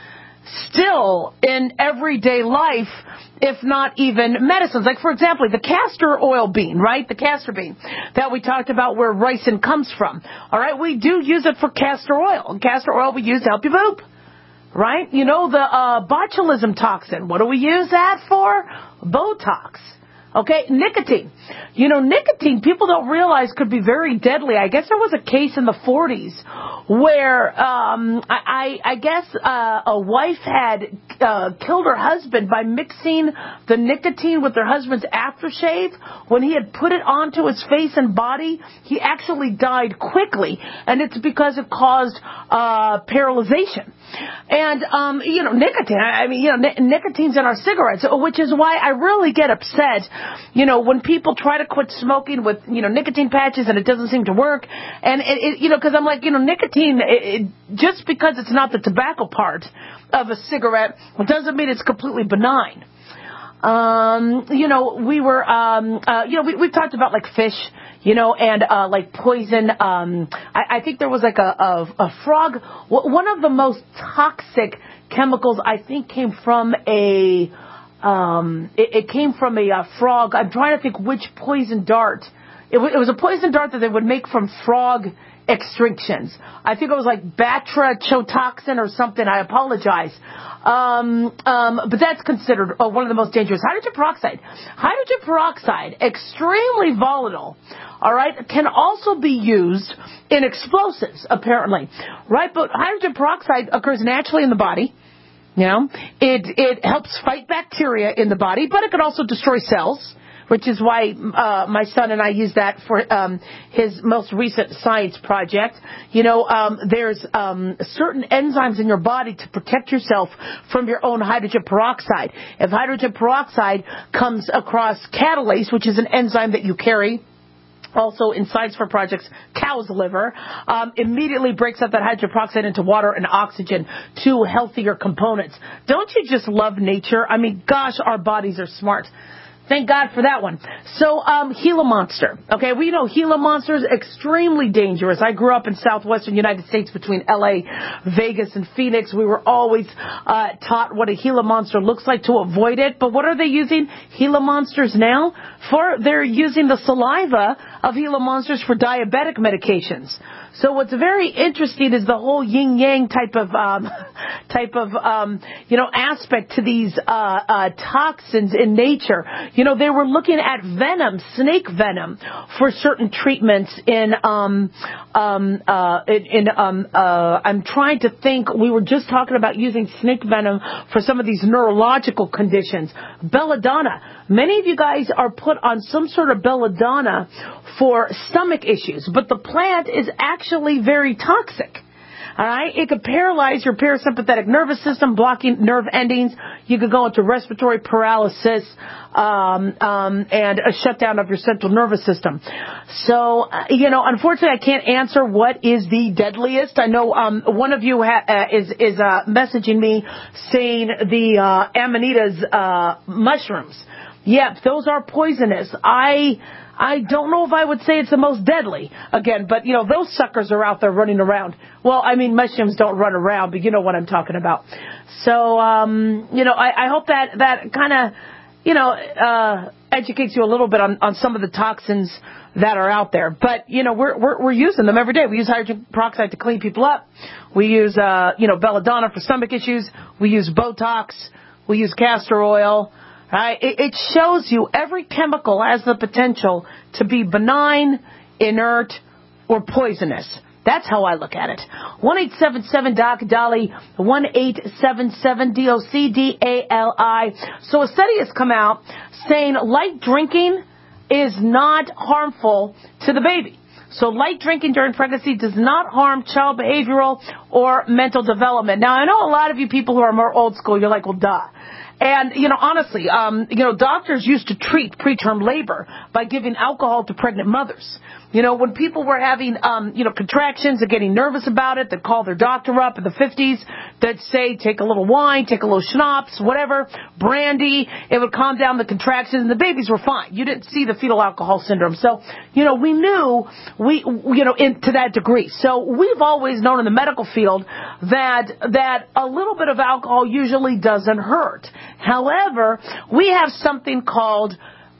Speaker 3: still in everyday life, if not even medicines. Like, for example, the castor oil bean, right? The castor bean that we talked about where ricin comes from. All right, we do use it for castor oil. And castor oil we use to help you poop. Right? You know, the uh, botulism toxin. What do we use that for? Botox. Okay, nicotine. You know, nicotine, people don't realize could be very deadly. I guess there was a case in the forties where um, I, I, I guess uh, a wife had uh, killed her husband by mixing the nicotine with her husband's aftershave. When he had put it onto his face and body, he actually died quickly, and it's because it caused uh, paralyzation. And, um, you know, nicotine, I mean, you know, nic- nicotine's in our cigarettes, which is why I really get upset, you know, when people try to quit smoking with, you know, nicotine patches and it doesn't seem to work. And, it, it, you know, because I'm like, you know, nicotine, it, it, just because it's not the tobacco part of a cigarette doesn't mean it's completely benign. Um, you know, we were, um, uh, you know, we, we've talked about like fish, you know, and, uh, like poison. Um, I, I think there was like a, a, a frog. One of the most toxic chemicals I think came from a, um, it, it came from a, a frog. I'm trying to think which poison dart. It, w- it was a poison dart that they would make from frog extinctions. I think it was like batrachotoxin or something. I apologize. Um, um, but that's considered uh, one of the most dangerous. Hydrogen peroxide. Hydrogen peroxide, extremely volatile, all right, can also be used in explosives, apparently, right? But hydrogen peroxide occurs naturally in the body. You know, it, it helps fight bacteria in the body, but it can also destroy cells, which is why uh, my son and I use that for um, his most recent science project. You know, um, there's um, certain enzymes in your body to protect yourself from your own hydrogen peroxide. If hydrogen peroxide comes across catalase, which is an enzyme that you carry, also in Science for Projects, cow's liver, um, immediately breaks up that hydrogen peroxide into water and oxygen, two healthier components. Don't you just love nature? I mean, gosh, our bodies are smart. Thank God for that one. So, um, Gila Monster. Okay, we know Gila Monster is extremely dangerous. I grew up in southwestern United States between L A, Vegas, and Phoenix. We were always uh, taught what a Gila Monster looks like to avoid it. But what are they using Gila Monsters now for? They're using the saliva of Gila Monsters for diabetic medications. So what's very interesting is the whole yin-yang type of, um, type of, um, you know, aspect to these, uh, uh, toxins in nature. You know, they were looking at venom, snake venom, for certain treatments in, um, um, uh, in, in um, uh, I'm trying to think, we were just talking about using snake venom for some of these neurological conditions. Belladonna. Many of you guys are put on some sort of belladonna for stomach issues, but the plant is actually very toxic. All right, it could paralyze your parasympathetic nervous system, blocking nerve endings. You could go into respiratory paralysis um, um, and a shutdown of your central nervous system. So, uh, you know, unfortunately, I can't answer what is the deadliest. I know um, one of you ha- uh, is is uh, messaging me saying the uh, Amanitas uh, mushrooms. Yep, those are poisonous. I I don't know if I would say it's the most deadly, again, but, you know, those suckers are out there running around. Well, I mean, mushrooms don't run around, but you know what I'm talking about. So, um, you know, I, I hope that, that kind of, you know, uh, educates you a little bit on, on some of the toxins that are out there. But, you know, we're, we're, we're using them every day. We use hydrogen peroxide to clean people up. We use, uh, you know, belladonna for stomach issues. We use Botox. We use castor oil. Right? It, it shows you every chemical has the potential to be benign, inert, or poisonous. That's how I look at it. one eight seven seven D O C D A L I, one eight seven seven D O C D A L I. So a study has come out saying light drinking is not harmful to the baby. So light drinking during pregnancy does not harm child behavioral or mental development. Now, I know a lot of you people who are more old school, you're like, well, duh. And, you know, honestly, um, you know, doctors used to treat preterm labor by giving alcohol to pregnant mothers. You know, when people were having, um, you know, contractions and getting nervous about it, they'd call their doctor up in the fifties. They'd say, take a little wine, take a little schnapps, whatever, brandy. It would calm down the contractions, and the babies were fine. You didn't see the fetal alcohol syndrome. So, you know, we knew, we, you know, in, to that degree. So we've always known in the medical field that, that a little bit of alcohol usually doesn't hurt. However, we have something called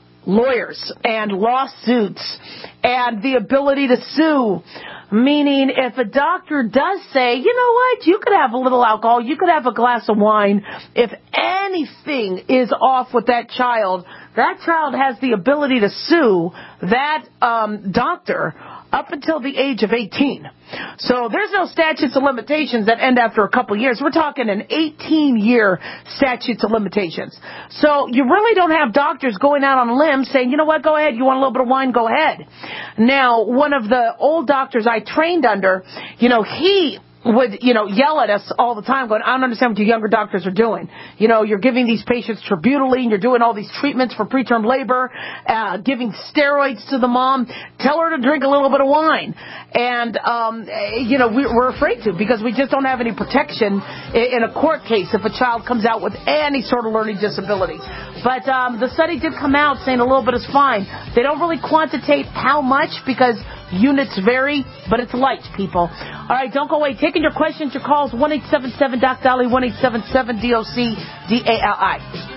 Speaker 3: lawyers and lawsuits and the ability to sue, meaning if a doctor does say, you know what, you could have a little alcohol, you could have a glass of wine, if anything is off with that child, that child has the ability to sue that um, doctor up until the age of eighteen. So there's no statutes of limitations that end after a couple of years. We're talking an eighteen-year statutes of limitations. So you really don't have doctors going out on a limb saying, you know what, go ahead, you want a little bit of wine, go ahead. Now, one of the old doctors I trained under, you know, he would, you know, yell at us all the time going, I don't understand what you younger doctors are doing. You know, you're giving these patients terbutaline, you're doing all these treatments for preterm labor, uh, giving steroids to the mom. Tell her to drink a little bit of wine. And, um, you know, we, we're afraid to because we just don't have any protection in a court case if a child comes out with any sort of learning disability. But um, the study did come out saying a little bit is fine. They don't really quantitate how much because units vary, but it's light, people. All right, don't go away. Taking your questions, your calls, one eight seven seven D O C D A L I, one eight seven seven D O C D A L I.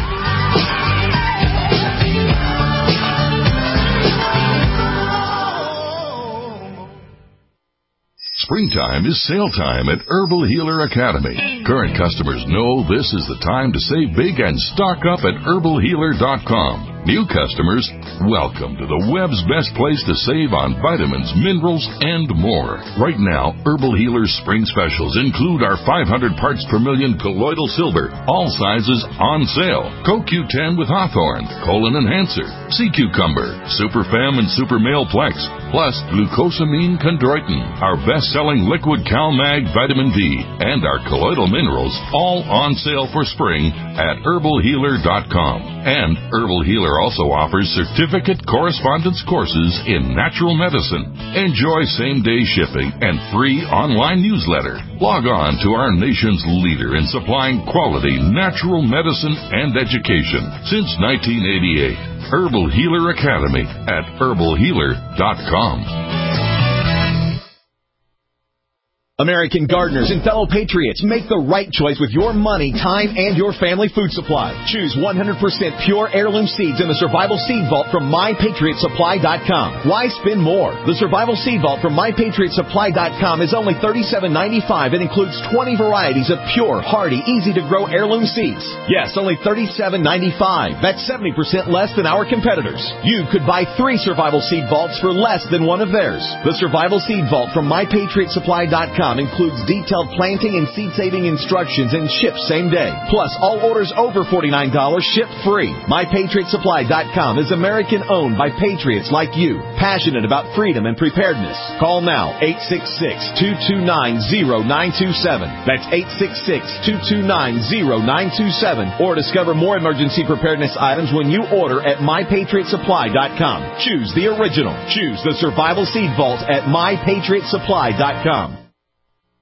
Speaker 1: Springtime is sale time at Herbal Healer Academy. Current customers know this is the time to save big and stock up at herbal healer dot com. New customers, welcome to the web's best place to save on vitamins, minerals, and more. Right now, Herbal Healer's spring specials include our five hundred parts per million colloidal silver, all sizes on sale, Co Q ten with Hawthorne, Colon Enhancer, Sea Cucumber, Super Fem and Super Male Plex, plus Glucosamine Chondroitin, our best-selling liquid CalMag Vitamin D, and our colloidal minerals, all on sale for spring at herbal healer dot com. And Herbal Healer also offers certificate correspondence courses in natural medicine. Enjoy same-day shipping and free online newsletter. Log on to our nation's leader in supplying quality natural medicine and education since nineteen eighty-eight. Herbal Healer Academy at herbal healer dot com.
Speaker 2: American gardeners and fellow patriots, make the right choice with your money, time, and your family food supply. Choose one hundred percent pure heirloom seeds in the Survival Seed Vault from my patriot supply dot com. Why spend more? The Survival Seed Vault from my patriot supply dot com is only thirty-seven ninety-five and includes twenty varieties of pure, hardy, easy-to-grow heirloom seeds. Yes, only thirty-seven ninety-five. That's seventy percent less than our competitors. You could buy three Survival Seed Vaults for less than one of theirs. The Survival Seed Vault from my patriot supply dot com includes detailed planting and seed-saving instructions and ships same day. Plus, all orders over forty-nine dollars ship free. my patriot supply dot com is American-owned by patriots like you, passionate about freedom and preparedness. Call now, eight six six, two two nine, zero nine two seven. That's eight six six, two two nine, zero nine two seven. Or discover more emergency preparedness items when you order at my patriot supply dot com. Choose the original. Choose the Survival Seed Vault at my patriot supply dot com.